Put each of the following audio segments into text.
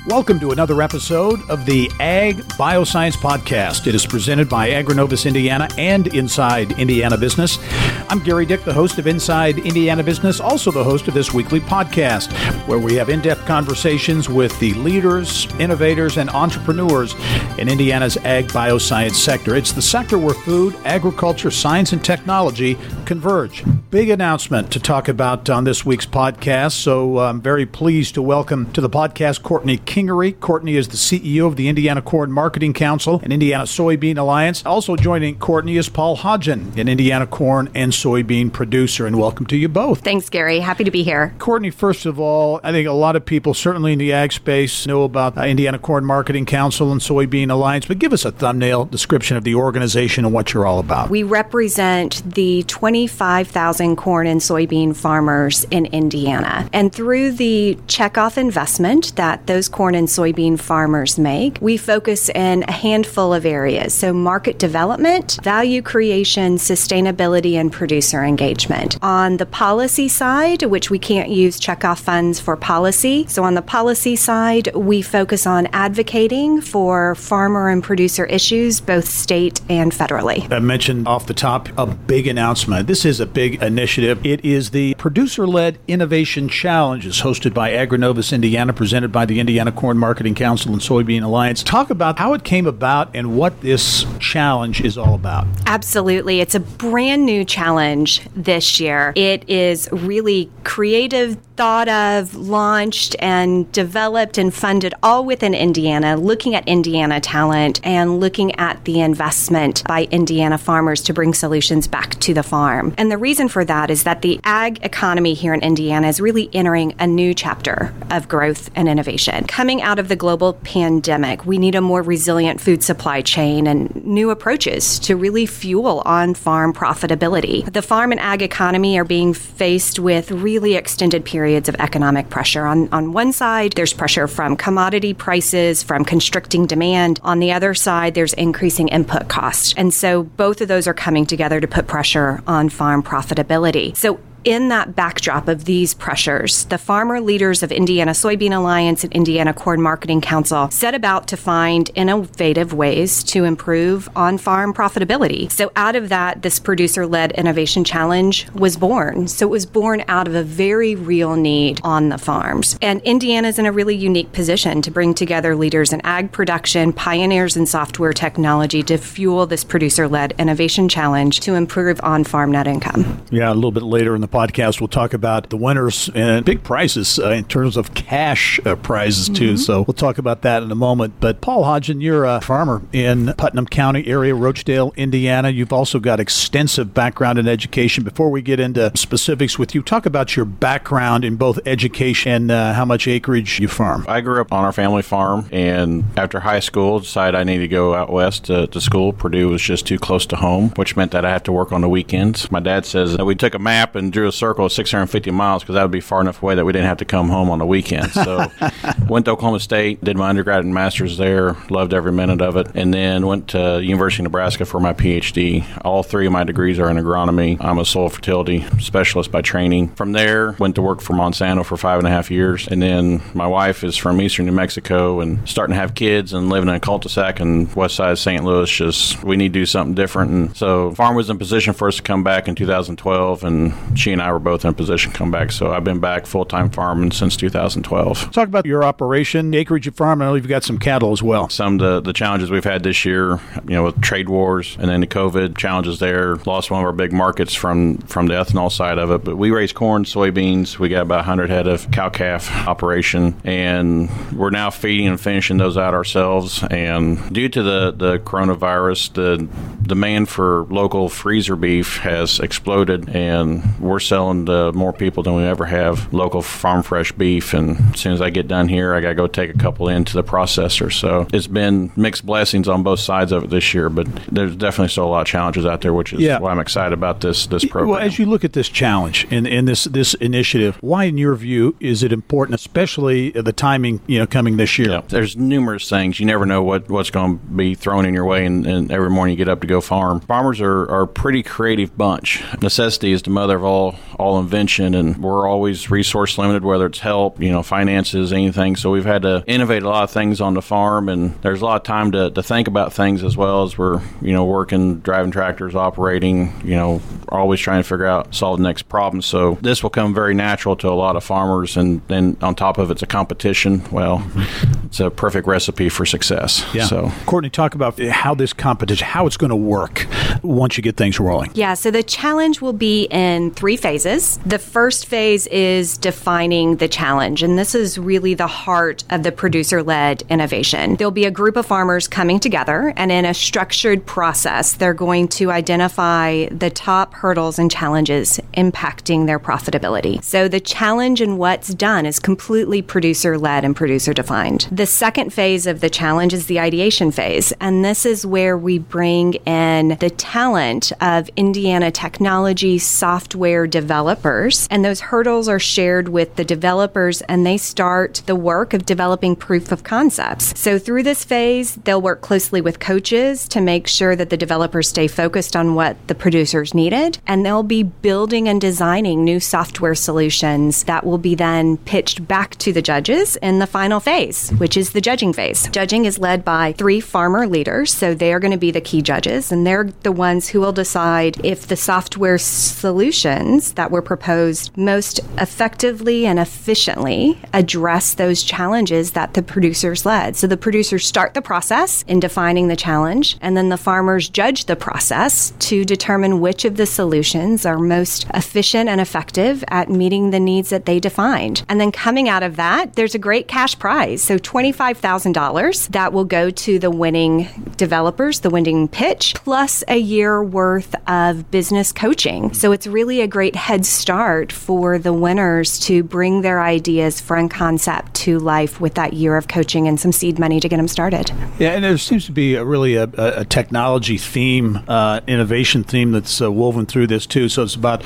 Welcome to another episode of the Ag Bioscience Podcast. It is presented by Agronovus Indiana and Inside Indiana Business. I'm Gary Dick, the host of Inside Indiana Business, also the host of this weekly podcast, where we have in-depth conversations with the leaders, innovators, and entrepreneurs in Indiana's ag bioscience sector. It's the sector where food, agriculture, science, and technology converge. Big announcement to talk about on this week's podcast, so I'm very pleased to welcome to the podcast Courtney Kingery. Courtney is the CEO of the Indiana Corn Marketing Council and Indiana Soybean Alliance. Also joining Courtney is Paul Hodgen, an Indiana corn and soybean producer, and welcome to you both. Thanks, Gary. Happy to be here. Courtney, first of all, I think a lot of people, certainly in the ag space, know about Indiana Corn Marketing Council and Soybean Alliance, but give us a thumbnail description of the organization and what you're all about. We represent the 25,000 corn and soybean farmers in Indiana, and through the checkoff investment that those corn and soybean farmers make, we focus in a handful of areas. So market development, value creation, sustainability, and producer engagement. On the policy side, which we can't use checkoff funds for policy, so on the policy side, we focus on advocating for farmer and producer issues, both state and federally. I mentioned off the top a big announcement. This is a big initiative. It is the Producer-Led Innovation Challenge. It's hosted by Agronovus Indiana, presented by the Indiana Corn Marketing Council and Soybean Alliance. Talk about how it came about and what this challenge is all about. Absolutely. It's a brand new challenge this year. It is really creative, thought of, launched, and developed and funded all within Indiana, looking at Indiana talent and looking at the investment by Indiana farmers to bring solutions back to the farm. And the reason for that is that the ag economy here in Indiana is really entering a new chapter of growth and innovation. Coming out of the global pandemic, we need a more resilient food supply chain and new approaches to really fuel on-farm profitability. The farm and ag economy are being faced with really extended periods of economic pressure. On one side, there's pressure from commodity prices, from constricting demand. On the other side, there's increasing input costs. And so both of those are coming together to put pressure on farm profitability. So in that backdrop of these pressures, the farmer leaders of Indiana Soybean Alliance and Indiana Corn Marketing Council set about to find innovative ways to improve on-farm profitability. So out of that, this Producer-Led Innovation Challenge was born. So it was born out of a very real need on the farms. And Indiana's in a really unique position to bring together leaders in ag production, pioneers in software technology to fuel this Producer-Led Innovation Challenge to improve on-farm net income. Yeah, a little bit later in the podcast, we'll talk about the winners and big prizes in terms of cash prizes, too. So we'll talk about that in a moment. But Paul Hodgen, you're a farmer in Putnam County area, Roachdale, Indiana. You've also got extensive background in education. Before we get into specifics with you, talk about your background in both education and how much acreage you farm. I grew up on our family farm, and after high school, decided I needed to go out west to school. Purdue was just too close to home, which meant that I had to work on the weekends. My dad says that we took a map and drew a circle of 650 miles because that would be far enough away that we didn't have to come home on the weekends. So went to Oklahoma State, did my undergrad and master's there, loved every minute of it, and then went to University of Nebraska for my PhD. All three of my degrees are in agronomy. I'm a soil fertility specialist by training. From there, went to work for Monsanto for 5.5 years, and then my wife is from eastern New Mexico and starting to have kids and living in a cul-de-sac in west side of St. Louis. Just we need to do something different. And so farm was in position for us to come back in 2012, and she and I were both in a position to come back. So I've been back full-time farming since 2012. Talk about your operation, the acreage you farm. I know you've got some cattle as well. Some of the challenges we've had this year, with trade wars and then the COVID challenges there, lost one of our big markets from the ethanol side of it. But we raise corn, soybeans. We got about 100 head of cow-calf operation, and we're now feeding and finishing those out ourselves. And due to the coronavirus, the demand for local freezer beef has exploded, and we're selling to more people than we ever have local farm fresh beef. And as soon as I get done here, I got to go take a couple into the processor. So it's been mixed blessings on both sides of it this year, but there's definitely still a lot of challenges out there, which is why I'm excited about this program. Well, as you look at this challenge and this initiative, why, in your view, is it important, especially the timing, coming this year? Yeah, there's numerous things. You never know what's going to be thrown in your way, and every morning you get up to go farm. Farmers are a pretty creative bunch. Necessity is the mother of all all invention, and we're always resource limited, whether it's help, finances, anything. So we've had to innovate a lot of things on the farm, and there's a lot of time to think about things as well as we're, working, driving tractors, operating, always trying to figure out, solve the next problem. So this will come very natural to a lot of farmers, and then on top of it's a competition. Well, it's a perfect recipe for success. Yeah. So, Courtney, talk about how this competition, how it's going to work once you get things rolling. Yeah, so the challenge will be in 3 phases. The first phase is defining the challenge, and this is really the heart of the producer-led innovation. There'll be a group of farmers coming together, and in a structured process, they're going to identify the top hurdles and challenges impacting their profitability. So the challenge and what's done is completely producer-led and producer-defined. The second phase of the challenge is the ideation phase, and this is where we bring in the talent of Indiana technology software developers, and those hurdles are shared with the developers, and they start the work of developing proof of concepts. So through this phase, they'll work closely with coaches to make sure that the developers stay focused on what the producers needed, and they'll be building and designing new software solutions that will be then pitched back to the judges in the final phase, which is the judging phase. Judging is led by 3 farmer leaders, so they are going to be the key judges, and they're the ones who will decide if the software solutions that were proposed most effectively and efficiently address those challenges that the producers led. So the producers start the process in defining the challenge, and then the farmers judge the process to determine which of the solutions are most efficient and effective at meeting the needs that they defined. And then coming out of that, there's a great cash prize. So $25,000 that will go to the winning developers, the winning pitch, plus a year worth of business coaching. So it's really a great head start for the winners to bring their ideas from concept to life with that year of coaching and some seed money to get them started. Yeah, and there seems to be a technology theme, innovation theme that's woven through this too. So it's about,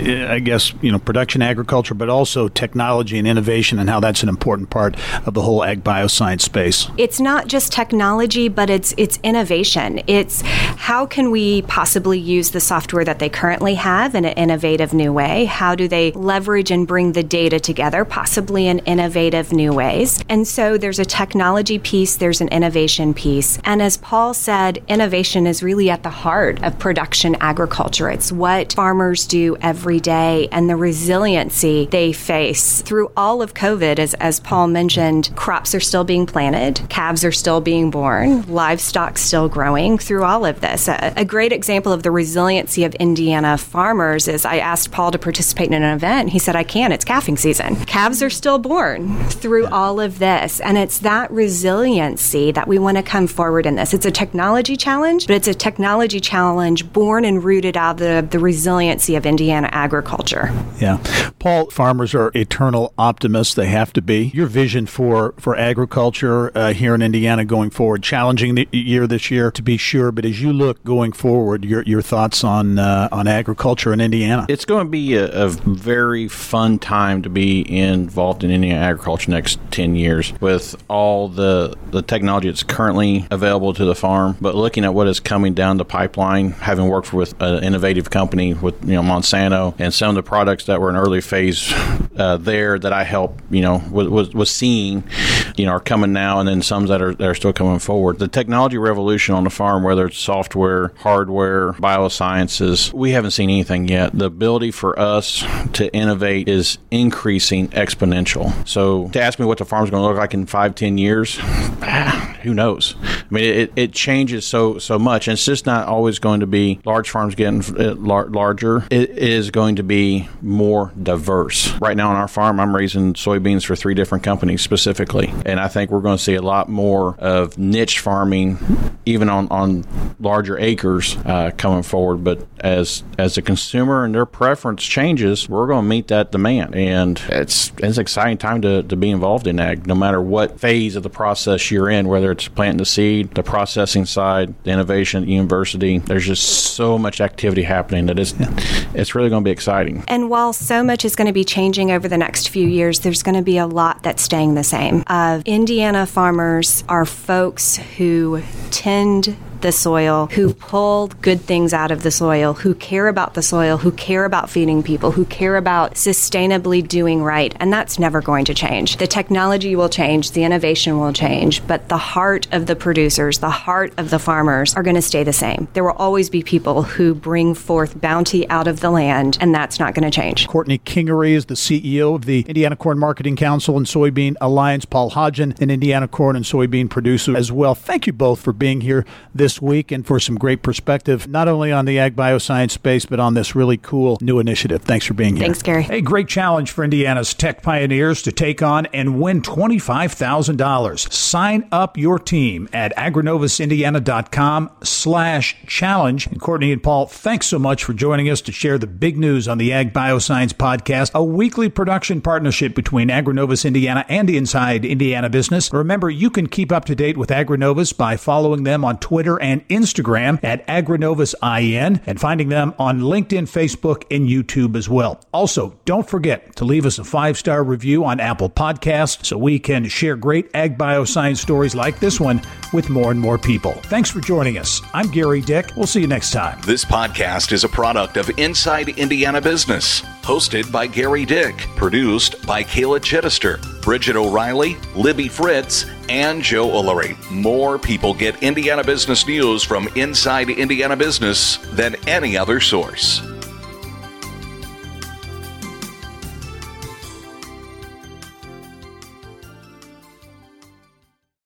I guess, production agriculture, but also technology and innovation, and how that's an important part of the whole ag bioscience space. It's not just technology, but it's innovation. It's how can we possibly use the software that they currently have in an innovative new way? How do they leverage and bring the data together, possibly in innovative new ways? And so there's a technology piece, there's an innovation piece. And as Paul said, innovation is really at the heart of production agriculture. It's what farmers do every day, and the resiliency they face through all of COVID. As Paul mentioned, crops are still being planted, calves are still being born, livestock still growing through all of this. A great example of the resiliency of Indiana farmers is I asked Paul to participate in an event. He said, I can. It's calving season. Calves are still born through all of this. And it's that resiliency that we want to come forward in this. It's a technology challenge, but it's a technology challenge born and rooted out of the resiliency of Indiana agriculture. Yeah. Paul, farmers are eternal optimists. They have to be. Your vision for agriculture here in Indiana going forward, challenging year this year to be sure, but as you look going forward, your thoughts on agriculture in Indiana? It's going to be a very fun time to be involved in Indiana agriculture next 10 years with all the technology that's currently available to the farm, but looking at what is coming down the pipeline, having worked with an innovative company with Monsanto, and some of the products that were in early phase there that I helped, was seeing, are coming now, and then some that are still coming forward. The technology revolution on the farm, whether it's software, hardware, biosciences, we haven't seen anything yet. The ability for us to innovate is increasing exponential. So to ask me what the farm's going to look like in 5-10 years, who knows? I mean, it changes so much, and it's just not always going to be large farms getting larger. It is going to be more diverse. Right now on our farm, I'm raising soybeans for 3 different companies specifically, and I think we're going to see a lot more of niche farming, even on larger acres coming forward. But as the consumer and their preference changes, we're going to meet that demand, and it's an exciting time to be involved in ag, no matter what phase of the process you're in, whether it's planting the seed, the processing side, the innovation, the university. There's just so much activity happening that it's really going to be exciting. And while so much is going to be changing over the next few years, there's going to be a lot that's staying the same. Indiana farmers are folks who tend the soil, who pull good things out of the soil, who care about the soil, who care about feeding people, who care about sustainably doing right. And that's never going to change. The technology will change, the innovation will change, but the heart of the producers, the heart of the farmers are going to stay the same. There will always be people who bring forth bounty out of the land, and that's not going to change. Courtney Kingery is the CEO of the Indiana Corn Marketing Council and Soybean Alliance. Paul Hodgen, an Indiana corn and soybean producer as well. Thank you both for being here this week and for some great perspective, not only on the ag bioscience space, but on this really cool new initiative. Thanks for being here. Thanks, Gary. A great challenge for Indiana's tech pioneers to take on and win $25,000. Sign up your team at agrinovusindiana.com/challenge. And Courtney and Paul, thanks so much for joining us to share the big news on the Ag Bioscience Podcast, a weekly production partnership between AgriNovus Indiana and Inside Indiana Business. Remember, you can keep up to date with AgriNovus by following them on Twitter and Instagram at AgriNovusIN and finding them on LinkedIn, Facebook, and YouTube as well. Also, don't forget to leave us a 5-star review on Apple Podcasts so we can share great ag bioscience stories like this one with more and more people. Thanks for joining us. I'm Gary Dick. We'll see you next time. This podcast is a product of Inside Indiana Business, hosted by Gary Dick, produced by Kayla Chittister, Bridget O'Reilly, Libby Fritz, and Joe Ullery. More people get Indiana business news from Inside Indiana Business than any other source.